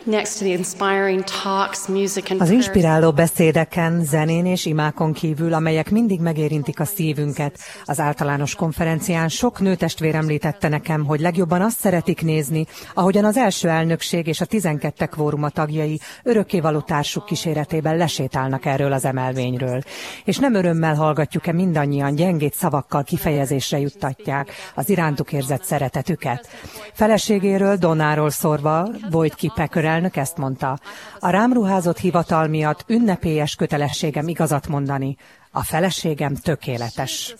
Az inspiráló beszédeken, zenén és imákon kívül, amelyek mindig megérintik a szívünket, az általános konferencián sok nőtestvér említette nekem, hogy legjobban azt szeretik nézni, ahogyan az első elnökség és a 12 kvóruma tagjai örökkévaló társuk kíséretében lesétálnak erről az emelvényről. És nem örömmel hallgatjuk-e mindannyian gyengét szavakkal kifejezésre juttatják az irántuk érzett szeretetüket. Feleségéről, Donnáról szórva, Boyd Packer elnök ezt mondta: a rám ruházott hivatal miatt ünnepélyes kötelességem igazat mondani. A feleségem tökéletes.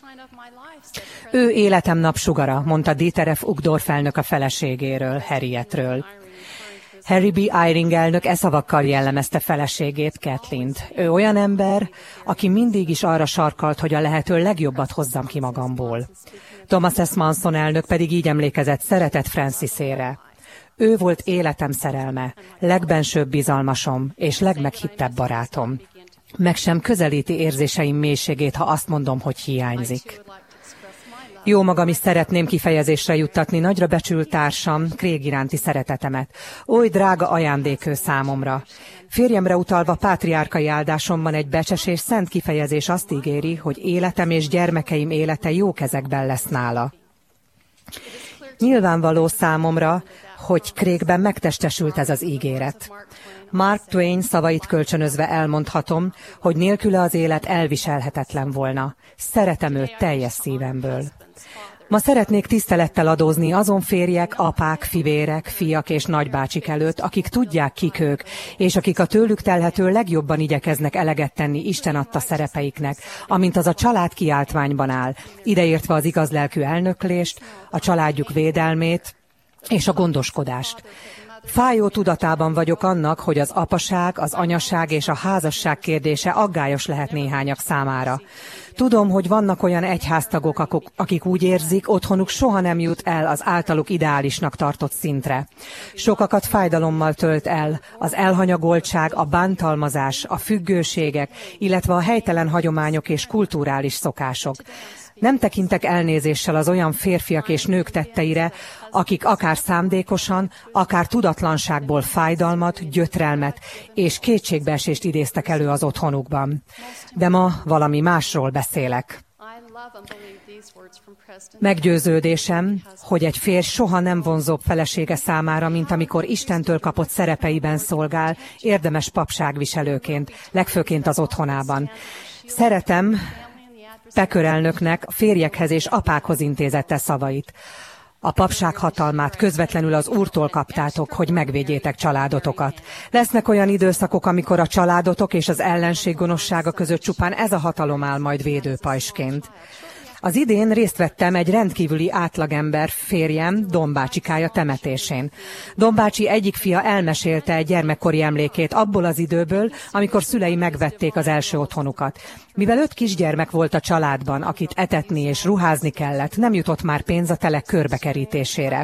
Ő életem napsugara, mondta Dieter F. Uchtdorf elnök a feleségéről, Harrietről. Harry B. Eyring elnök szavakkal jellemezte feleségét, Kathleen-t. Ő olyan ember, aki mindig is arra sarkalt, hogy a lehető legjobbat hozzam ki magamból. Thomas S. Manson elnök pedig így emlékezett szeretett Francesére. Ő volt életem szerelme, legbensőbb bizalmasom és legmeghittebb barátom. Meg sem közelíti érzéseim mélységét, ha azt mondom, hogy hiányzik. Jó magam is szeretném kifejezésre juttatni nagyra becsült társam, Craig iránti szeretetemet. Oly drága ajándék ő számomra. Férjemre utalva pátriárkai áldásomban egy becses és szent kifejezés azt ígéri, hogy életem és gyermekeim élete jó kezekben lesz nála. Nyilvánvaló számomra, hogy Craigben megtestesült ez az ígéret. Mark Twain szavait kölcsönözve elmondhatom, hogy nélküle az élet elviselhetetlen volna. Szeretem őt teljes szívemből. Ma szeretnék tisztelettel adózni azon férjek, apák, fivérek, fiak és nagybácsik előtt, akik tudják, kik ők, és akik a tőlük telhető legjobban igyekeznek eleget tenni Isten adta szerepeiknek, amint az a család kiáltványban áll, ideértve az igazlelkű elnöklést, a családjuk védelmét és a gondoskodást. Fájó tudatában vagyok annak, hogy az apaság, az anyaság és a házasság kérdése aggályos lehet néhányak számára. Tudom, hogy vannak olyan egyháztagok, akik úgy érzik, otthonuk soha nem jut el az általuk ideálisnak tartott szintre. Sokakat fájdalommal tölt el az elhanyagoltság, a bántalmazás, a függőségek, illetve a helytelen hagyományok és kulturális szokások. Nem tekintek elnézéssel az olyan férfiak és nők tetteire, akik akár szándékosan, akár tudatlanságból fájdalmat, gyötrelmet és kétségbeesést idéztek elő az otthonukban. De ma valami másról beszélek. Meggyőződésem, hogy egy férj soha nem vonzóbb felesége számára, mint amikor Istentől kapott szerepeiben szolgál, érdemes papságviselőként, legfőként az otthonában. Szeretem Packer elnöknek a férjekhez és apákhoz intézette szavait. A papság hatalmát közvetlenül az Úrtól kaptátok, hogy megvédjétek családotokat. Lesznek olyan időszakok, amikor a családotok és az ellenség gonoszsága között csupán ez a hatalom áll majd védőpajsként. Az idén részt vettem egy rendkívüli átlagember férjem, Don bácsikája temetésén. Don bácsi egyik fia elmesélte egy gyermekkori emlékét abból az időből, amikor szülei megvették az első otthonukat. Mivel 5 kisgyermek volt a családban, akit etetni és ruházni kellett, nem jutott már pénz a telek körbekerítésére.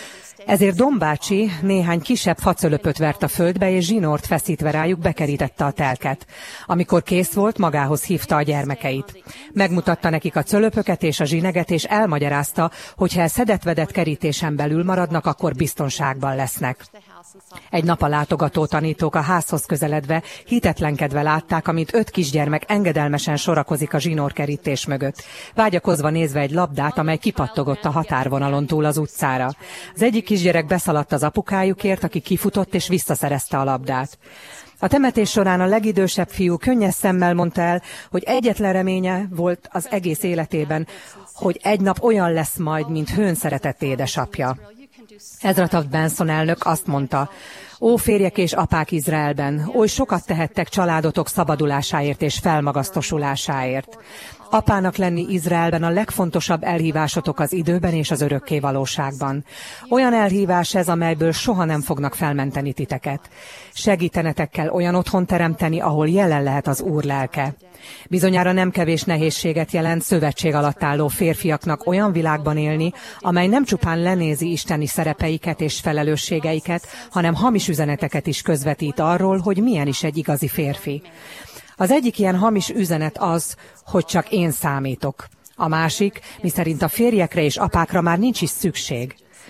Ezért Don bácsi néhány kisebb facölöpöt vert a földbe, és zsinort feszítve rájuk bekerítette a telket. Amikor kész volt, magához hívta a gyermekeit. Megmutatta nekik a cölöpöket és a zsineget, és elmagyarázta, hogy ha szedett-vedett kerítésen belül maradnak, akkor biztonságban lesznek. Egy nap a látogató tanítók a házhoz közeledve hitetlenkedve látták, amint 5 kisgyermek engedelmesen sorakozik a zsinórkerítés mögött, vágyakozva nézve egy labdát, amely kipattogott a határvonalon túl az utcára. Az egyik kisgyerek beszaladt az apukájukért, aki kifutott és visszaszerezte a labdát. A temetés során a legidősebb fiú könnyes szemmel mondta el, hogy egyetlen reménye volt az egész életében, hogy egy nap olyan lesz majd, mint hőn szeretett édesapja. Ezra Taft Benson elnök azt mondta: ó férjek és apák Izraelben, oly sokat tehettek családotok szabadulásáért és felmagasztosulásáért. Apának lenni Izraelben a legfontosabb elhívásotok az időben és az örökké valóságban. Olyan elhívás ez, amelyből soha nem fognak felmenteni titeket. Segítenetek kell olyan otthon teremteni, ahol jelen lehet az Úr lelke. Bizonyára nem kevés nehézséget jelent szövetség alatt álló férfiaknak olyan világban élni, amely nem csupán lenézi isteni szerepeiket és felelősségeiket, hanem hamis üzeneteket is közvetít arról, hogy milyen is egy igazi férfi. Az egyik ilyen hamis üzenet az, hogy csak én számítok. A másik, miszerint a férjekre és apákra már nincs is szükség.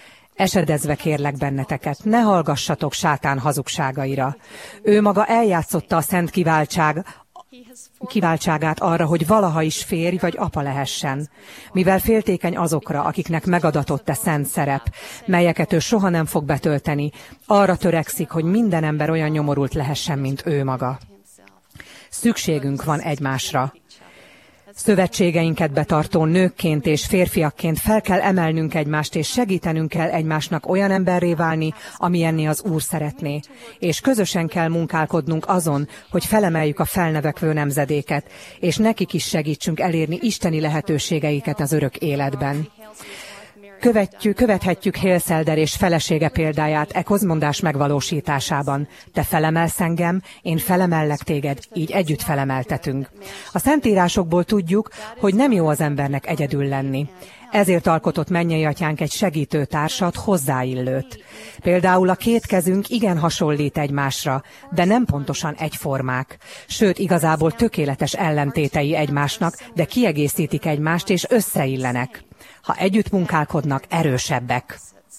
Esedezve kérlek benneteket, ne hallgassatok sátán hazugságaira. Ő maga eljátszotta a szent kiváltságát arra, hogy valaha is férj vagy apa lehessen. Mivel féltékeny azokra, akiknek megadatott e szent szerep, melyeket ő soha nem fog betölteni, arra törekszik, hogy minden ember olyan nyomorult lehessen, mint ő maga. Szükségünk van egymásra. Szövetségeinket betartó nőkként és férfiakként fel kell emelnünk egymást, és segítenünk kell egymásnak olyan emberré válni, amilyenné az Úr szeretné. És közösen kell munkálkodnunk azon, hogy felemeljük a felnövekvő nemzedéket, és nekik is segítsünk elérni isteni lehetőségeiket az örök életben. Követhetjük Hélszelder és felesége példáját e közmondás megvalósításában. Te felemelsz engem, én felemellek téged, így együtt felemeltetünk. A Szentírásokból tudjuk, hogy nem jó az embernek egyedül lenni. Ezért alkotott mennyei atyánk egy segítő társat, hozzáillőt. Például a két kezünk igen hasonlít egymásra, de nem pontosan egyformák. Sőt, igazából tökéletes ellentétei egymásnak, de kiegészítik egymást és összeillenek. Ha együtt munkálkodnak, erősebbek.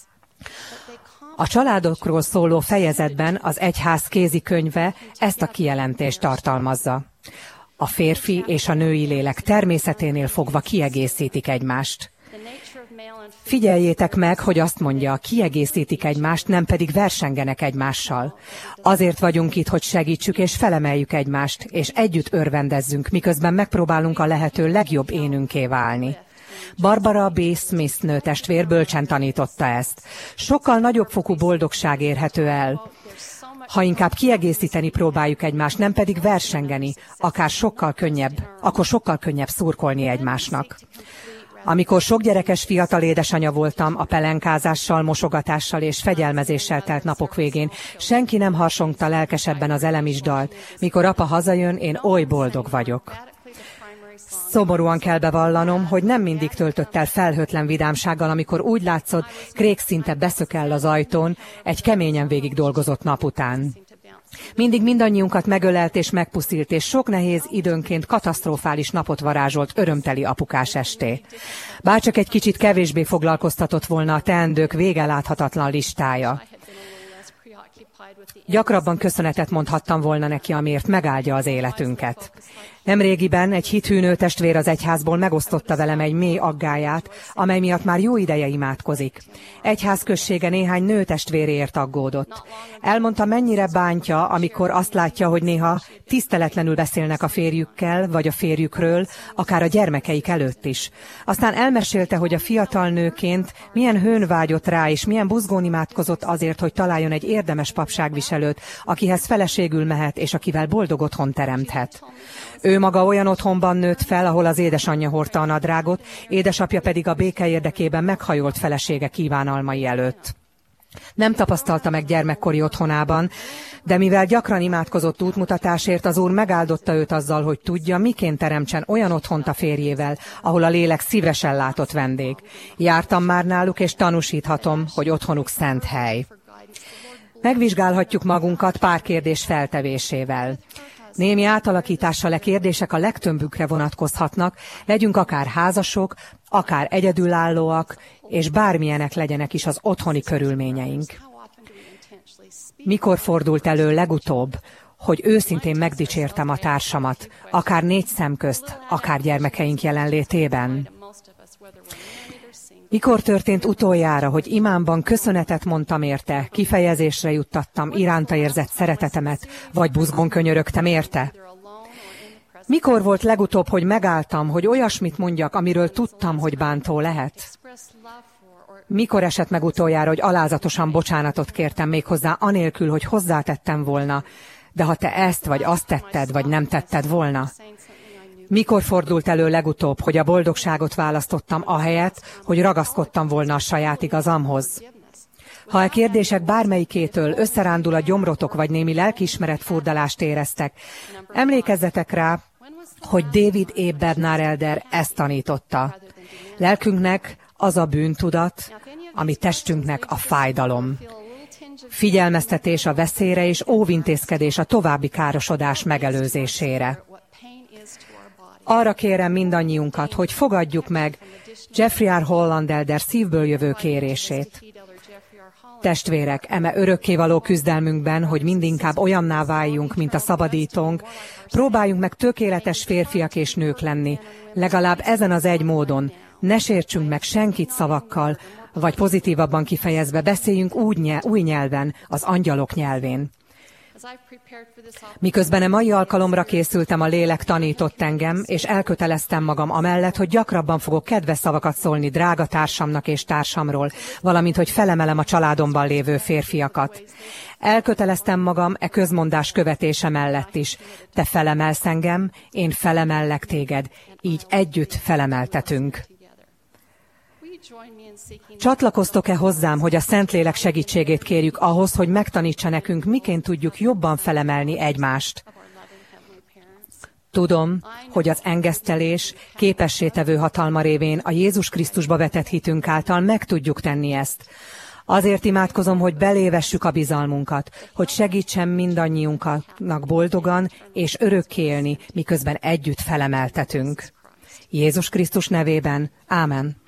A családokról szóló fejezetben az egyház kézikönyve ezt a kijelentést tartalmazza. A férfi és a női lélek természeténél fogva kiegészítik egymást. Figyeljétek meg, hogy azt mondja, kiegészítik egymást, nem pedig versengenek egymással. Azért vagyunk itt, hogy segítsük és felemeljük egymást, és együtt örvendezzünk, miközben megpróbálunk a lehető legjobb énünké válni. Barbara B. Smith nőtestvér bölcsen tanította ezt. Sokkal nagyobb fokú boldogság érhető el, ha inkább kiegészíteni próbáljuk egymást, nem pedig versengeni, akkor sokkal könnyebb szurkolni egymásnak. Amikor sok gyerekes fiatal édesanyja voltam, a pelenkázással, mosogatással és fegyelmezéssel telt napok végén, senki nem harsongta lelkesebben az elemisdalt. Mikor apa hazajön, én oly boldog vagyok. Szomorúan kell bevallanom, hogy nem mindig töltött el felhőtlen vidámsággal, amikor úgy látszott, Craig szinte beszökell az ajtón egy keményen végig dolgozott nap után. Mindig mindannyiunkat megölelt és megpuszilt, és sok nehéz, időnként katasztrofális napot varázsolt örömteli apukás esté. Bárcsak egy kicsit kevésbé foglalkoztatott volna a teendők vége láthatatlan listája. Gyakrabban köszönetet mondhattam volna neki, amiért megáldja az életünket. Nemrégiben egy hithű nőtestvér az egyházból megosztotta velem egy mély aggályát, amely miatt már jó ideje imádkozik. Egyházközsége néhány nőtestvéréért aggódott. Elmondta, mennyire bántja, amikor azt látja, hogy néha tiszteletlenül beszélnek a férjükkel, vagy a férjükről, akár a gyermekeik előtt is. Aztán elmesélte, hogy a fiatal nőként milyen hőn vágyott rá, és milyen buzgón imádkozott azért, hogy találjon egy érdemes papságviselőt, akihez feleségül mehet, és akivel boldog otthon teremthet. Ő maga olyan otthonban nőtt fel, ahol az édesanyja hordta a nadrágot, édesapja pedig a béke érdekében meghajolt felesége kívánalmai előtt. Nem tapasztalta meg gyermekkori otthonában, de mivel gyakran imádkozott útmutatásért, az Úr megáldotta őt azzal, hogy tudja, miként teremtsen olyan otthont a férjével, ahol a lélek szívesen látott vendég. Jártam már náluk, és tanúsíthatom, hogy otthonuk szent hely. Megvizsgálhatjuk magunkat pár kérdés feltevésével. Némi átalakítással kérdések a legtöbbükre vonatkozhatnak, legyünk akár házasok, akár egyedülállóak, és bármilyenek legyenek is az otthoni körülményeink. Mikor fordult elő legutóbb, hogy őszintén megdicsértem a társamat, akár 4 szem közt, akár gyermekeink jelenlétében? Mikor történt utoljára, hogy imámban köszönetet mondtam érte, kifejezésre juttattam iránta érzett szeretetemet, vagy buzgón könyörögtem érte? Mikor volt legutóbb, hogy megálltam, hogy olyasmit mondjak, amiről tudtam, hogy bántó lehet? Mikor esett meg utoljára, hogy alázatosan bocsánatot kértem méghozzá anélkül, hogy hozzátettem volna, de ha te ezt vagy azt tetted, vagy nem tetted volna? Mikor fordult elő legutóbb, hogy a boldogságot választottam ahelyett, hogy ragaszkodtam volna a saját igazamhoz? Ha a kérdések bármelyikétől összerándul a gyomrotok, vagy némi lelkiismeret furdalást éreztek, emlékezzetek rá, hogy David E. Bednar Elder ezt tanította. Lelkünknek az a bűntudat, ami testünknek a fájdalom. Figyelmeztetés a veszélyre és óvintézkedés a további károsodás megelőzésére. Arra kérem mindannyiunkat, hogy fogadjuk meg Jeffrey R. Holland Elder szívből jövő kérését. Testvérek, eme örökkévaló küzdelmünkben, hogy mindinkább olyanná váljunk, mint a szabadítónk, próbáljunk meg tökéletes férfiak és nők lenni, legalább ezen az egy módon. Ne sértsünk meg senkit szavakkal, vagy pozitívabban kifejezve beszéljünk új nyelven, az angyalok nyelvén. Miközben a mai alkalomra készültem, a lélek tanított engem, és elköteleztem magam amellett, hogy gyakrabban fogok kedves szavakat szólni drága társamnak és társamról, valamint, hogy felemelem a családomban lévő férfiakat. Elköteleztem magam e közmondás követése mellett is. Te felemelsz engem, én felemellek téged, így együtt felemeltetünk. Csatlakoztok-e hozzám, hogy a Szentlélek segítségét kérjük ahhoz, hogy megtanítsa nekünk, miként tudjuk jobban felemelni egymást? Tudom, hogy az engesztelés képessétevő hatalma révén a Jézus Krisztusba vetett hitünk által meg tudjuk tenni ezt. Azért imádkozom, hogy belévessük a bizalmunkat, hogy segítsen mindannyiunknak boldogan és örökké élni, miközben együtt felemeltetünk. Jézus Krisztus nevében. Ámen.